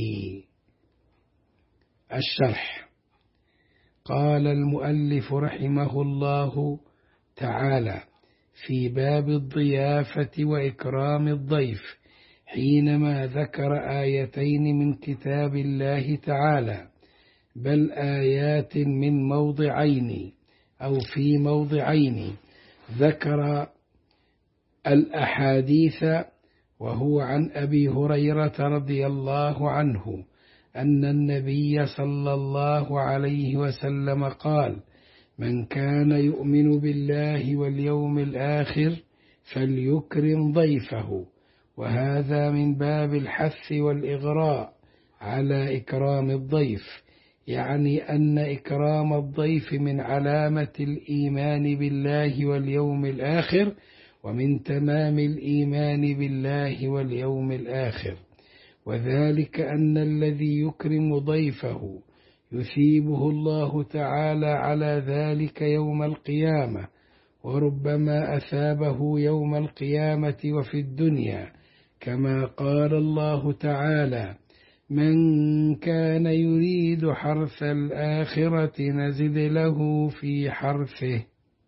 Speaker 1: الشرح. قال المؤلف رحمه الله تعالى في باب الضيافة وإكرام الضيف حينما ذكر آيتين من كتاب الله تعالى، بل آيات من موضعين أو في موضعين، ذكر الأحاديث، وهو عن أبي هريرة رضي الله عنه أن النبي صلى الله عليه وسلم قال: من كان يؤمن بالله واليوم الآخر فليكرم ضيفه. وهذا من باب الحث والإغراء على إكرام الضيف، يعني أن إكرام الضيف من علامة الإيمان بالله واليوم الآخر، ومن تمام الإيمان بالله واليوم الآخر. وذلك أن الذي يكرم ضيفه يثيبه الله تعالى على ذلك يوم القيامة، وربما أثابه يوم القيامة وفي الدنيا، كما قال الله تعالى: من كان يريد حرث الآخرة نزد له في حرثه.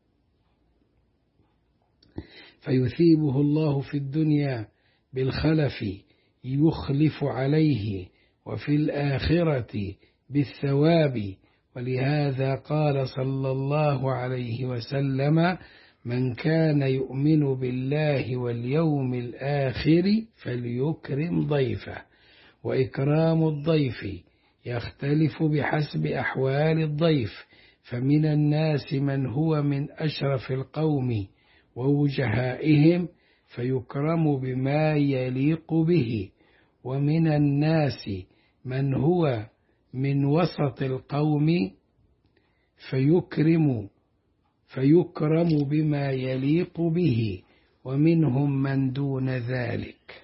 Speaker 1: فيثيبه الله في الدنيا بالخلف يخلف عليه، وفي الآخرة بالثواب. ولهذا قال صلى الله عليه وسلم: من كان يؤمن بالله واليوم الآخر فليكرم ضيفه. وإكرام الضيف يختلف بحسب أحوال الضيف، فمن الناس من هو من أشرف القوم ووجهائهم فيكرم بما يليق به، ومن الناس من هو من وسط القوم فيكرم فيكرم بما يليق به، ومنهم من دون ذلك.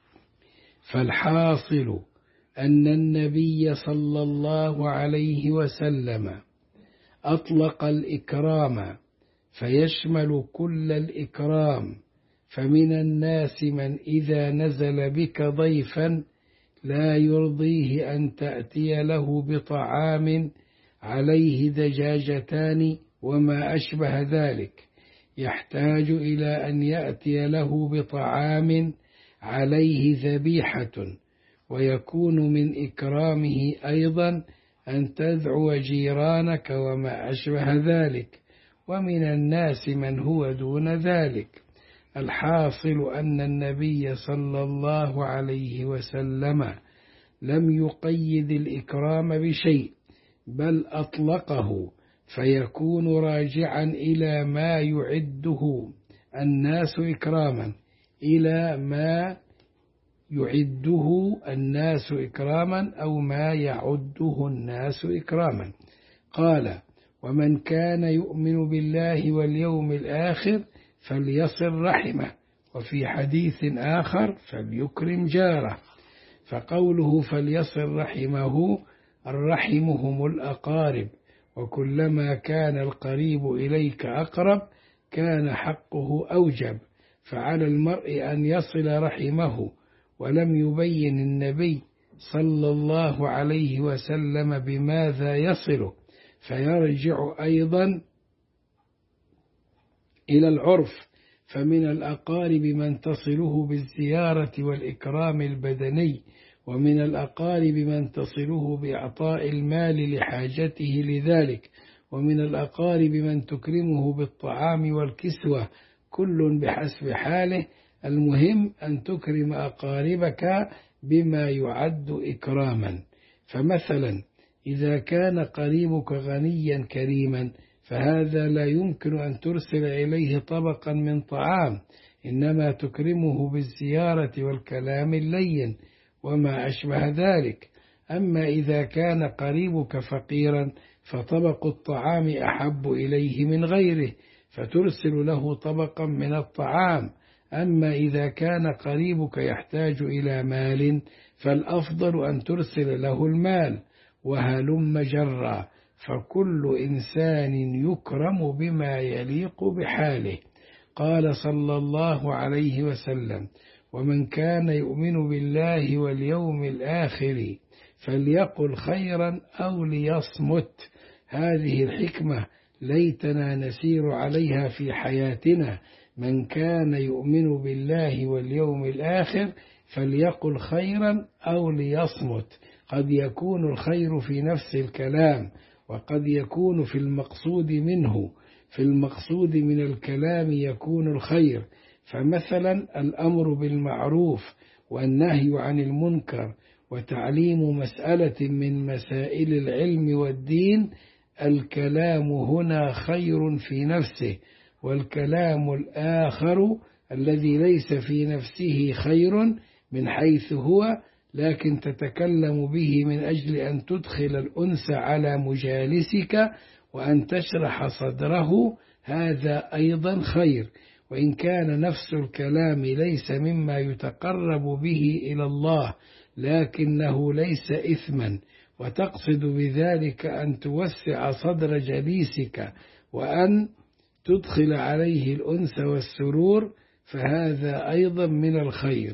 Speaker 1: فالحاصل أن النبي صلى الله عليه وسلم أطلق الإكرام فيشمل كل الإكرام، فمن الناس من إذا نزل بك ضيفا لا يرضيه أن تأتي له بطعام عليه دجاجتان وما أشبه ذلك، يحتاج إلى أن يأتي له بطعام عليه ذبيحة. ويكون من إكرامه أيضا أن تدعو جيرانك وما أشبه ذلك، ومن الناس من هو دون ذلك. الحاصل أن النبي صلى الله عليه وسلم لم يقيد الإكرام بشيء، بل أطلقه، فيكون راجعا إلى ما يعده الناس إكراما إلى ما يعده الناس إكراما أو ما يعده الناس إكراما. قال: ومن كان يؤمن بالله واليوم الآخر فليصل رحمه، وفي حديث آخر فليكرم جاره. فقوله فليصل رحمه، الرحم هم الأقارب، وكلما كان القريب إليك أقرب كان حقه أوجب، فعلى المرء أن يصل رحمه. ولم يبين النبي صلى الله عليه وسلم بماذا يصله، فيرجع أيضا إلى العرف، فمن الأقارب من تصله بالزيارة والإكرام البدني، ومن الأقارب من تصله بإعطاء المال لحاجته لذلك، ومن الأقارب من تكرمه بالطعام والكسوة، كل بحسب حاله. المهم أن تكرم أقاربك بما يعد إكراما. فمثلا إذا كان قريبك غنيا كريما فهذا لا يمكن أن ترسل إليه طبقا من طعام، إنما تكرمه بالزيارة والكلام اللين وما أشبه ذلك. أما إذا كان قريبك فقيرا فطبق الطعام أحب إليه من غيره، فترسل له طبقا من الطعام. أما إذا كان قريبك يحتاج إلى مال فالأفضل أن ترسل له المال، وهلم جرا، فكل إنسان يكرم بما يليق بحاله. قال صلى الله عليه وسلم: ومن كان يؤمن بالله واليوم الآخر فليقل خيرا أو ليصمت. هذه الحكمة ليتنا نسير عليها في حياتنا. من كان يؤمن بالله واليوم الآخر فليقل خيرا أو ليصمت. قد يكون الخير في نفس الكلام، وقد يكون في المقصود منه. في المقصود من الكلام يكون الخير، فمثلا الأمر بالمعروف والنهي عن المنكر وتعليم مسألة من مسائل العلم والدين، الكلام هنا خير في نفسه. والكلام الآخر الذي ليس في نفسه خير من حيث هو، لكن تتكلم به من أجل أن تدخل الأنس على مجالسك وأن تشرح صدره، هذا أيضا خير، وإن كان نفس الكلام ليس مما يتقرب به إلى الله، لكنه ليس إثما، وتقصد بذلك أن توسع صدر جليسك وأن تدخل عليه الأنس والسرور، فهذا أيضا من الخير.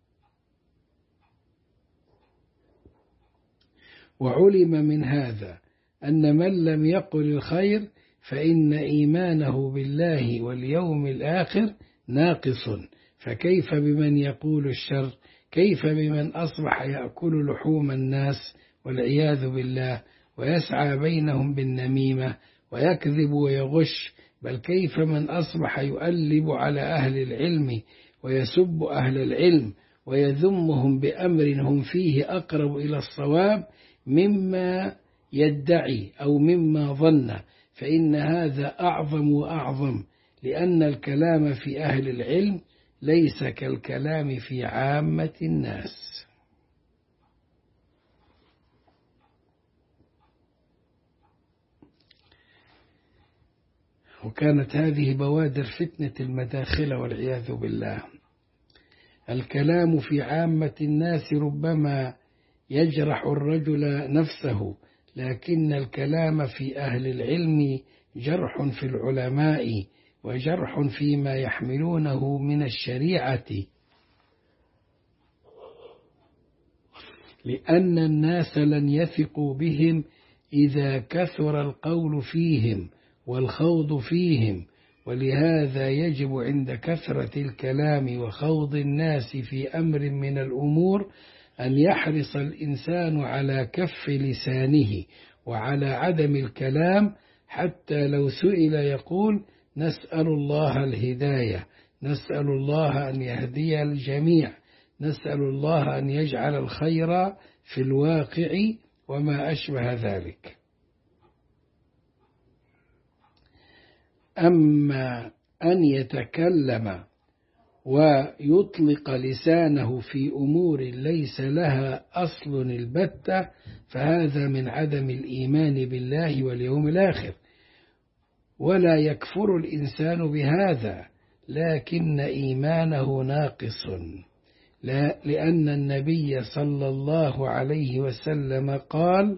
Speaker 1: وعلم من هذا أن من لم يقل الخير فإن إيمانه بالله واليوم الآخر ناقص، فكيف بمن يقول الشر؟ كيف بمن أصبح يأكل لحوم الناس والعياذ بالله، ويسعى بينهم بالنميمة ويكذب ويغش؟ بل كيف من أصبح يؤلب على أهل العلم ويسب أهل العلم ويذمهم بأمر هم فيه أقرب إلى الصواب مما يدعي أو مما ظن، فإن هذا أعظم وأعظم، لأن الكلام في أهل العلم ليس كالكلام في عامة الناس. وكانت هذه بوادر فتنة المداخل والعياذ بالله. الكلام في عامة الناس ربما يجرح الرجل نفسه، لكن الكلام في أهل العلم جرح في العلماء وجرح فيما يحملونه من الشريعة. لأن الناس لن يثقوا بهم إذا كثر القول فيهم والخوض فيهم، ولهذا يجب عند كثرة الكلام وخوض الناس في أمر من الأمور أن يحرص الإنسان على كف لسانه وعلى عدم الكلام، حتى لو سئل يقول: نسأل الله الهداية، نسأل الله أن يهدي الجميع، نسأل الله أن يجعل الخير في الواقع وما أشبه ذلك. أما أن يتكلم ويطلق لسانه في أمور ليس لها أصل البتة، فهذا من عدم الإيمان بالله واليوم الآخر، ولا يكفر الإنسان بهذا، لكن إيمانه ناقص، لا لأن النبي صلى الله عليه وسلم قال: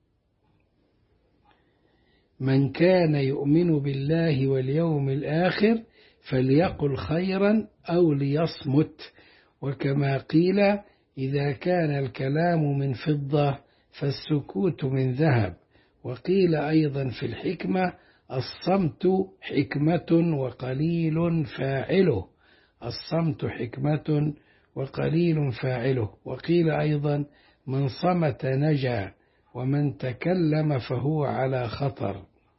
Speaker 1: من كان يؤمن بالله واليوم الآخر فليقل خيرا أو ليصمت. وكما قيل: إذا كان الكلام من فضة فالسكوت من ذهب. وقيل أيضا في الحكمة: الصمت حكمة وقليل فاعله، الصمت حكمة وقليل فاعله. وقيل أيضا: من صمت نجا، ومن تكلم فهو على خطر.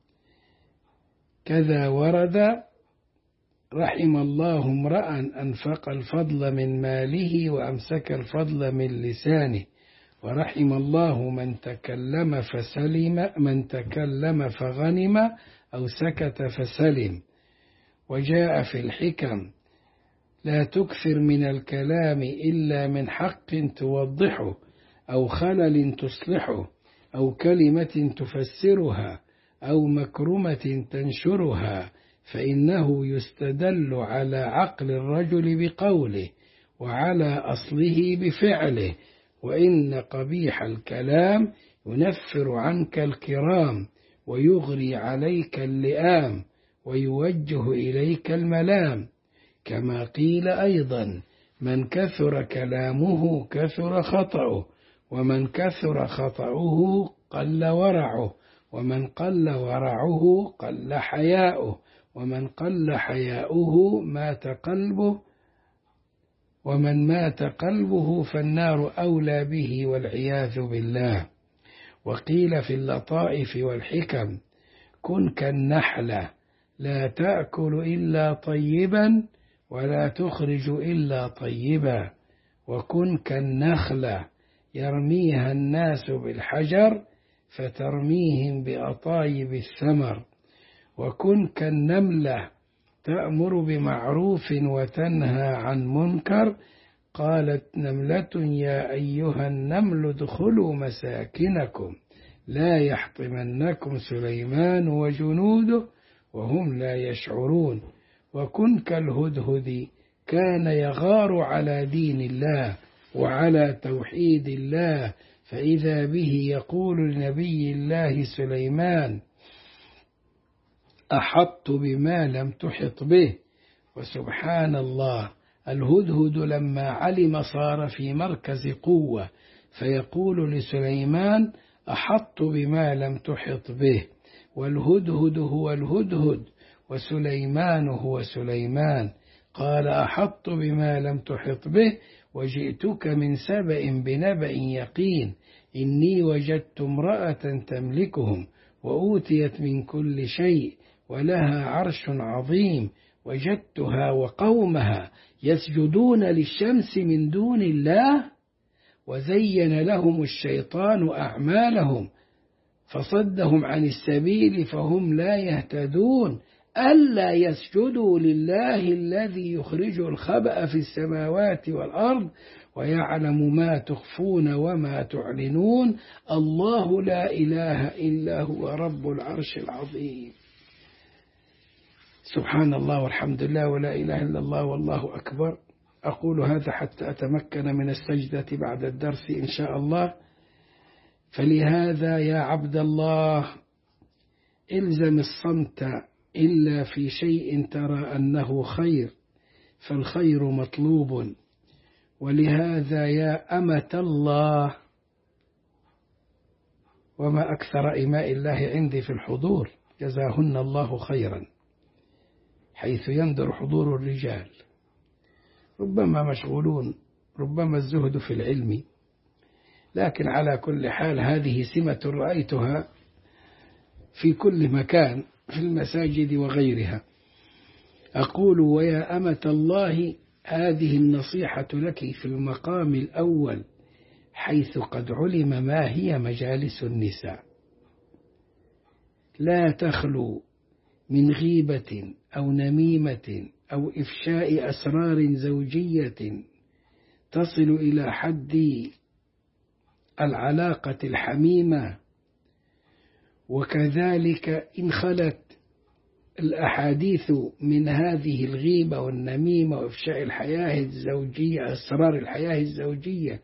Speaker 1: كذا ورد: رحم الله امرأ أنفق الفضل من ماله وأمسك الفضل من لسانه، ورحم الله من تكلم فسلم، من تكلم فغنم أو سكت فسلم. وجاء في الحكم: لا تكثر من الكلام إلا من حق توضحه، أو خلل تصلحه، أو كلمة تفسرها، أو مكرمة تنشرها، فإنه يستدل على عقل الرجل بقوله، وعلى أصله بفعله. وإن قبيح الكلام ينفر عنك الكرام، ويغري عليك اللئام، ويوجه إليك الملام. كما قيل أيضا: من كثر كلامه كثر خطأه، ومن كثر خطأه قل ورعه، ومن قل ورعه قل حياؤه، ومن قل حياؤه مات قلبه، ومن مات قلبه فالنار أولى به والعياذ بالله. وقيل في اللطائف والحكم: كن كالنحلة لا تأكل إلا طيبا ولا تخرج إلا طيبا، وكن كالنخلة يرميها الناس بالحجر فترميهم بأطايب الثمر، وكن كالنملة تأمر بمعروف وتنهى عن منكر. قالت نملة: يا أيها النمل ادخلوا مساكنكم لا يحطمنكم سليمان وجنوده وهم لا يشعرون. وكن كالهدهد كان يغار على دين الله وعلى توحيد الله، فإذا به يقول لنبي الله سليمان: أحطت بما لم تحط به. وسبحان الله، الهدهد لما علم صار في مركز قوة، فيقول لسليمان: أحطت بما لم تحط به. والهدهد هو الهدهد، وسليمان هو سليمان. قال: أحطت بما لم تحط به، وجئتك من سبأ بنبأ يقين، إني وجدت امرأة تملكهم وأوتيت من كل شيء ولها عرش عظيم، وجدتها وقومها يسجدون للشمس من دون الله، وزين لهم الشيطان أعمالهم فصدهم عن السبيل فهم لا يهتدون، ألا يسجدوا لله الذي يخرج الخبأ في السماوات والأرض ويعلم ما تخفون وما تعلنون، الله لا إله إلا هو رب العرش العظيم. سبحان الله والحمد لله ولا إله إلا الله والله أكبر. أقول هذا حتى أتمكن من السجدة بعد الدرس إن شاء الله. فلهذا يا عبد الله إلزم الصمت إلا في شيء ترى أنه خير، فالخير مطلوب. ولهذا يا أمة الله وما أكثر إماء الله عندي في الحضور جزاهن الله خيرا، حيث يندر حضور الرجال، ربما مشغولون، ربما الزهد في العلم، لكن على كل حال هذه سمة رأيتها في كل مكان في المساجد وغيرها. أقول ويا أمة الله هذه النصيحة لك في المقام الأول، حيث قد علم ما هي مجالس النساء، لا تخلو من غيبة أو نميمة أو إفشاء أسرار زوجية تصل إلى حد العلاقة الحميمة. وكذلك إن خلت الأحاديث من هذه الغيبة والنميمة وإفشاء الحياة الزوجية، أسرار الحياة الزوجية،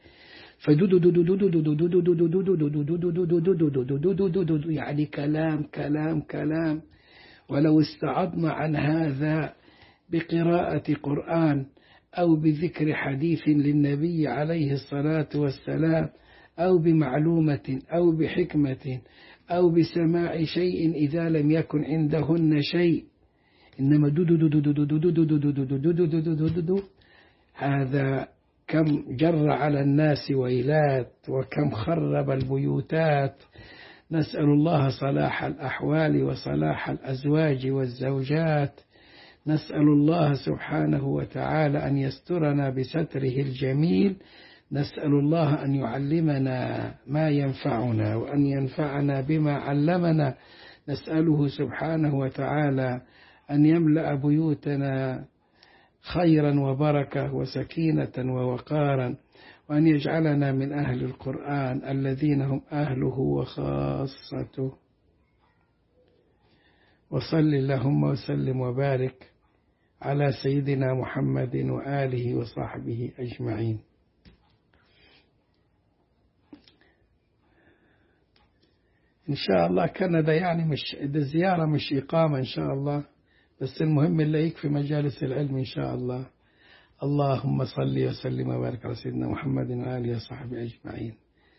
Speaker 1: يعني كلام كلام كلام. ولو استعضنا عن هذا بقراءة قرآن أو بذكر حديث للنبي عليه الصلاة والسلام أو بمعلومة أو بحكمة أو بسماع شيء إذا لم يكن عندهن شيء، إنما دو دو دو دو دو دو دو دو دو دو دو دو دو دو دو دو، هذا كم جر على الناس ويلات وكم خرب البيوتات. نسأل الله صلاح الأحوال وصلاح الأزواج والزوجات، نسأل الله سبحانه وتعالى أن يسترنا بستره الجميل، نسأل الله أن يعلمنا ما ينفعنا وأن ينفعنا بما علمنا، نسأله سبحانه وتعالى أن يملأ بيوتنا خيرا وبركة وسكينة ووقارا، وأن يجعلنا من أهل القرآن الذين هم أهله وخاصته. وصل اللهم وسلم وبارك على سيدنا محمد وآله وصحبه أجمعين. إن شاء الله كندا يعني مش ده زيارة مش إقامة إن شاء الله، بس المهم اللي يكفي مجالس العلم إن شاء الله. اللهم صل وسلم وبارك على سيدنا محمد وآله وصحبه أجمعين.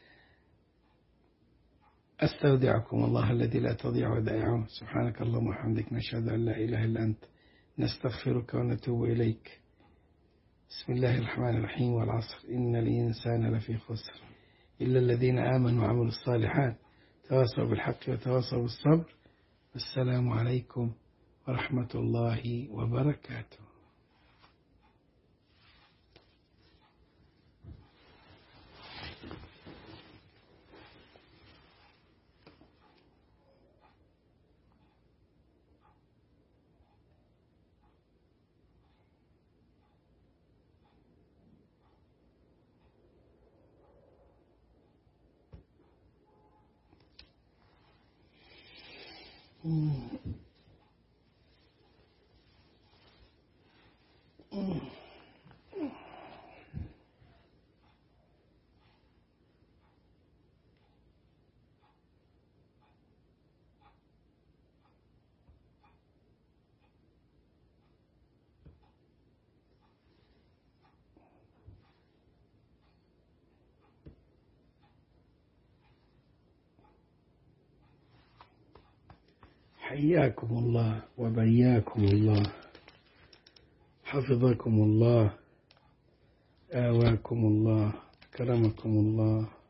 Speaker 1: أستودعكم الله الذي لا تضيع ودائعه. سبحانك اللهم وبحمدك، نشهد أن لا إله إلا أنت، نستغفرك ونتوب إليك. بسم الله الرحمن الرحيم. والعصر إن الإنسان لفي خسر إلا الذين آمنوا وعملوا الصالحات تواصوا بالحق وتواصوا بالصبر. السلام عليكم ورحمة الله وبركاته. حياكم الله وبياكم الله، حفظكم الله، آواكم الله، كرمكم الله.